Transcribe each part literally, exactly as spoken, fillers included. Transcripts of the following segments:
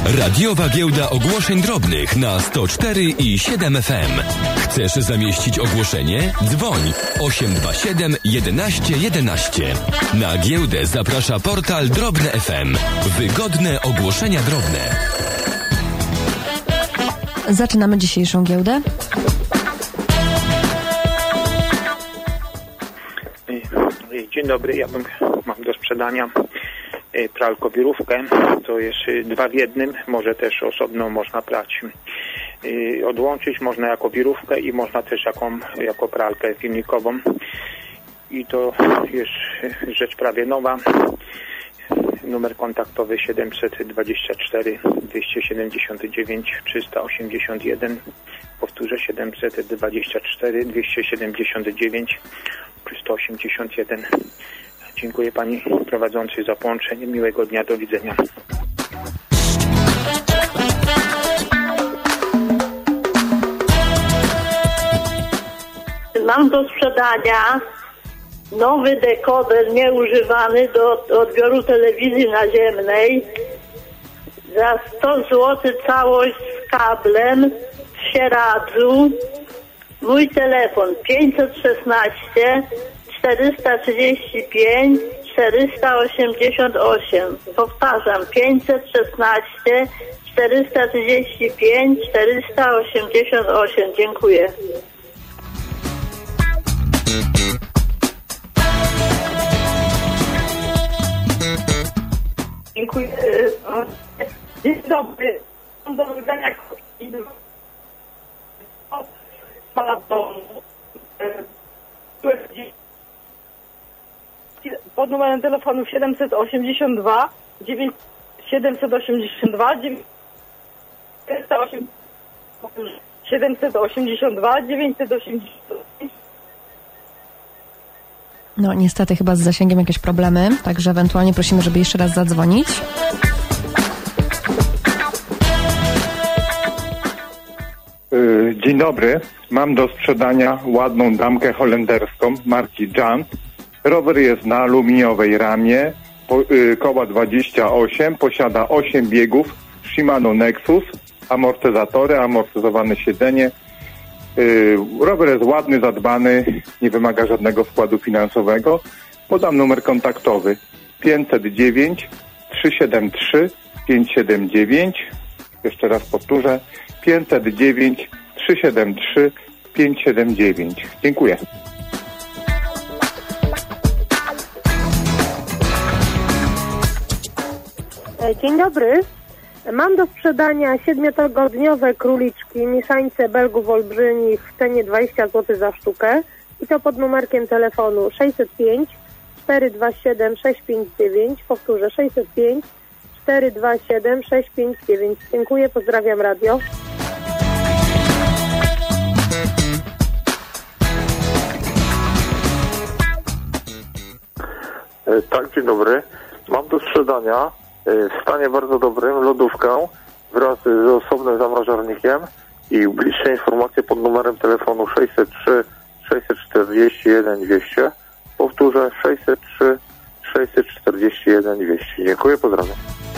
Radiowa Giełda Ogłoszeń Drobnych na sto cztery i siedem F M. Chcesz zamieścić ogłoszenie? Dzwoń osiem dwa siedem jedenaście jedenaście. Na giełdę zaprasza portal Drobne F M. Wygodne ogłoszenia drobne. Zaczynamy dzisiejszą giełdę. Dzień dobry, ja bym, mam do sprzedania pralkowirówkę, to jest dwa w jednym, może też osobno można prać. Odłączyć można jako wirówkę i można też jako, jako pralkę filmikową. I to jest rzecz prawie nowa. Numer kontaktowy siedemset dwadzieścia cztery dwieście siedemdziesiąt dziewięć trzysta osiemdziesiąt jeden. Powtórzę, siedemset dwadzieścia cztery dwieście siedemdziesiąt dziewięć trzysta osiemdziesiąt jeden. Dziękuję pani prowadzącej za połączenie. Miłego dnia, do widzenia. Mam do sprzedania nowy dekoder nieużywany do odbioru telewizji naziemnej za sto złotych, całość z kablem w Sieradzu. Mój telefon pięćset szesnaście czterysta trzydzieści pięć czterysta osiemdziesiąt osiem. Powtarzam, pięćset szesnaście czterysta trzydzieści pięć czterysta osiemdziesiąt osiem. Dziękuję. Dziękuję. Dzień dobry. Mam do wydania maratonu. Pod numerem telefonu siedemset osiemdziesiąt dwa dziewięć siedemset osiemdziesiąt dwa siedemset osiemdziesiąt dwa dziewięćset osiemdziesiąt pięć. No niestety chyba z zasięgiem jakieś problemy, także ewentualnie prosimy, żeby jeszcze raz zadzwonić. Dzień dobry. Mam do sprzedania ładną damkę holenderską marki Jant. Rower jest na aluminiowej ramie, po, y, koła dwadzieścia osiem, posiada osiem biegów, Shimano Nexus, amortyzatory, amortyzowane siedzenie. Y, rower jest ładny, zadbany, nie wymaga żadnego wkładu finansowego. Podam numer kontaktowy pięćset dziewięć trzysta siedemdziesiąt trzy pięćset siedemdziesiąt dziewięć. Jeszcze raz powtórzę, pięćset dziewięć trzysta siedemdziesiąt trzy pięćset siedemdziesiąt dziewięć. Dziękuję. Dzień dobry. Mam do sprzedania siedmiotygodniowe króliczki, mieszańce Belgów olbrzymich w cenie dwadzieścia złotych za sztukę i to pod numerkiem telefonu sześćset pięć czterysta dwadzieścia siedem sześć pięć dziewięć. Powtórzę, sześćset pięć czterysta dwadzieścia siedem sześć pięć dziewięć. Dziękuję, pozdrawiam radio. Tak, dzień dobry. Mam do sprzedania w stanie bardzo dobrym lodówkę wraz z osobnym zamrażarnikiem i bliższe informacje pod numerem telefonu sześćset trzy sześćset czterdzieści jeden dwieście. Powtórzę, sześćset trzy sześćset czterdzieści jeden dwieście. Dziękuję, pozdrawiam.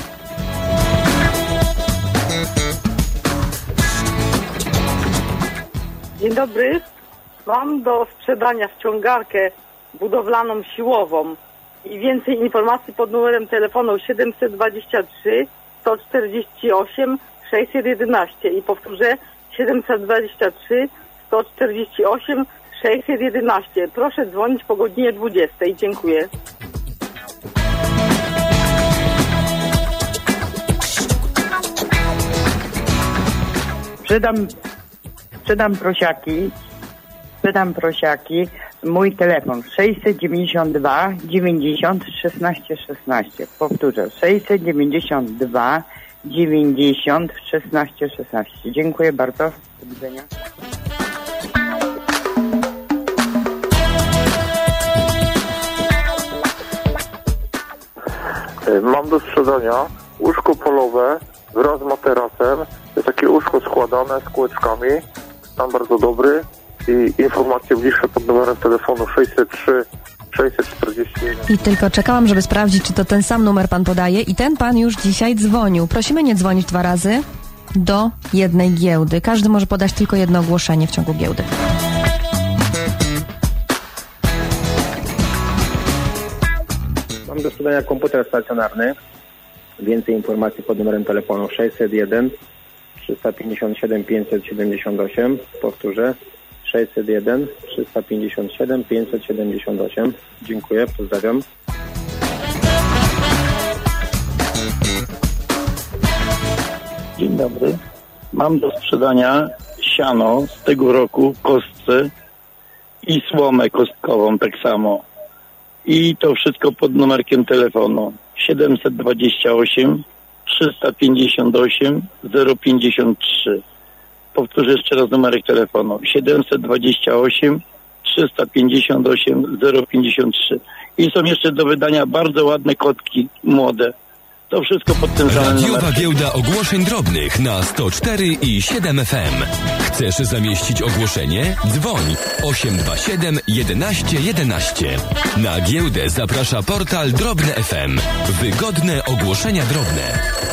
Dzień dobry. Mam do sprzedania wciągarkę budowlaną siłową i więcej informacji pod numerem telefonu siedemset dwadzieścia trzy sto czterdzieści osiem sześćset jedenaście i powtórzę, siedemset dwadzieścia trzy sto czterdzieści osiem sześćset jedenaście. Proszę dzwonić po godzinie dwudziestej. Dziękuję. Sprzedam, sprzedam prosiaki, sprzedam prosiaki, mój telefon sześćset dziewięćdziesiąt dwa dziewięćdziesiąt szesnaście szesnaście. Powtórzę, sześćset dziewięćdziesiąt dwa dziewięćdziesiąt szesnaście szesnaście. Dziękuję bardzo. Do widzenia. Mam do sprzedania łóżko polowe wraz z materacem. To jest takie łóżko składane z kółeczkami. Stan bardzo dobry i informacje bliższe pod numerem telefonu sześćset trzy sześćset czterdzieści jeden. I tylko czekałam, żeby sprawdzić, czy to ten sam numer pan podaje. I ten pan już dzisiaj dzwonił. Prosimy nie dzwonić dwa razy do jednej giełdy. Każdy może podać tylko jedno ogłoszenie w ciągu giełdy. Mam do sprzedania komputer stacjonarny. Więcej informacji pod numerem telefonu sześćset jeden trzysta pięćdziesiąt siedem pięćset siedemdziesiąt osiem. Powtórzę. sześćset jeden trzysta pięćdziesiąt siedem pięćset siedemdziesiąt osiem. Dziękuję, pozdrawiam. Dzień dobry. Mam do sprzedania siano z tego roku, kostce i słomę kostkową tak samo. I to wszystko pod numerkiem telefonu siedemset dwadzieścia osiem trzysta pięćdziesiąt osiem zero pięćdziesiąt trzy. Powtórzę jeszcze raz numerek telefonu siedemset dwadzieścia osiem trzysta pięćdziesiąt osiem zero pięćdziesiąt trzy. I są jeszcze do wydania bardzo ładne kotki młode. To wszystko pod tym samym Radiowa numerem. Giełda Ogłoszeń Drobnych na sto cztery i siedem F M. Chcesz zamieścić ogłoszenie? Dzwoń osiem dwa siedem jedenaście jedenaście. Na giełdę zaprasza portal Drobne F M. Wygodne ogłoszenia drobne.